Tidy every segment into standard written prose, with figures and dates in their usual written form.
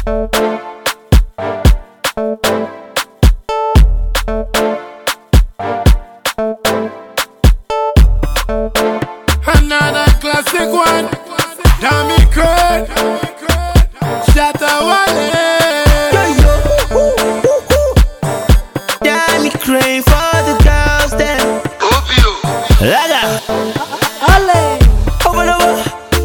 Another classic one, Dami Crane, Shatta Wale. Dami Crane for the girls then. Laga. Over the wall,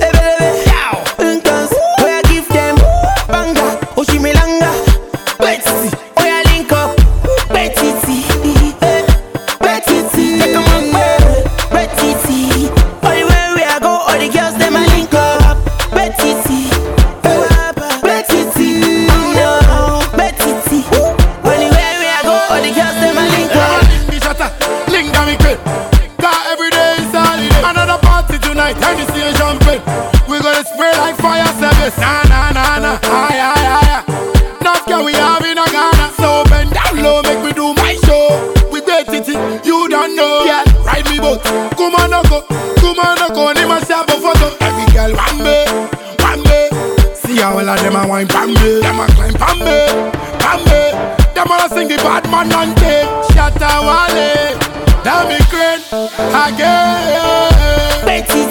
where I give them banga, Oshimilanga, Betty, oh yeah link up, Betty, Betty, take 'em on Betty, anywhere we I go, all the girls them a link up, Betty, Betty, no, Betty, anywhere we I go, all the girls them a link up. Link Dami Crane, 'cause every day is holiday. Another party tonight, Hennessy and champagne. We gonna spray like fire service. Nah, aye. Enough can we have in a Ghana. So bend down low, make me do my show. With the titty, you don't know. Yeah, ride me boat. Come on, no go. Ni ma shop a photo. Every girl want me. See how all of them a wine pam me. Them a climb pam me. Them all a sing the bad man and take. Shatta Wale, Dami Crane again. Betty,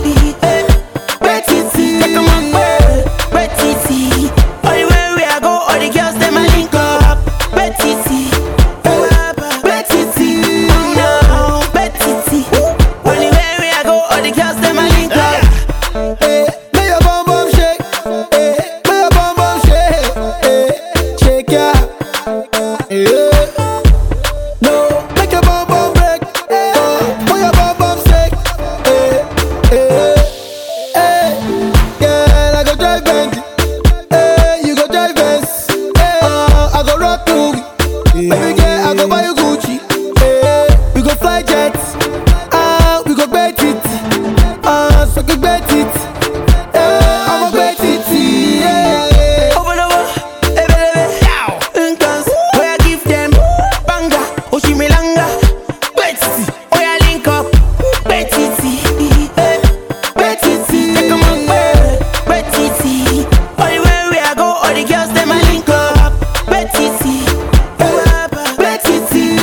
take 'em on Betty, anywhere we I go, all the girls them a link up, Betty, no, Betty, anywhere we I go, all the girls them a link up. May your bum bum shake, may your bum bum shake, shake ya, no, make your bum bum break, for your bum bum shake, girl I go drive Benz, you go drive Benz, I go rock movie, baby girl I go buy you Gucci, we go fly jets, we go bet it, so we bet it. I'm a Betty, Over the wall, where I give them banga, Oshimilanga, Betty, oh yeah link up, Betty, take 'em on Betty, anywhere we I go, all the girls them a link up, Betty, no, Betty,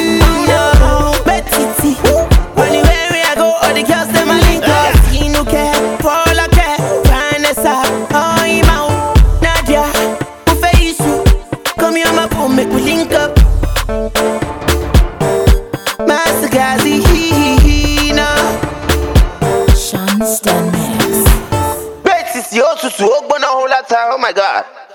anywhere we I go, all the girls them a link up. Inuke, Paula Ke, Vanessa, oh Imao, Nadia, Ufeisu, come here my phone, make we link up. Master Gazi, Sean Stan Mix. Betty, you also to open a whole lot of, oh my God.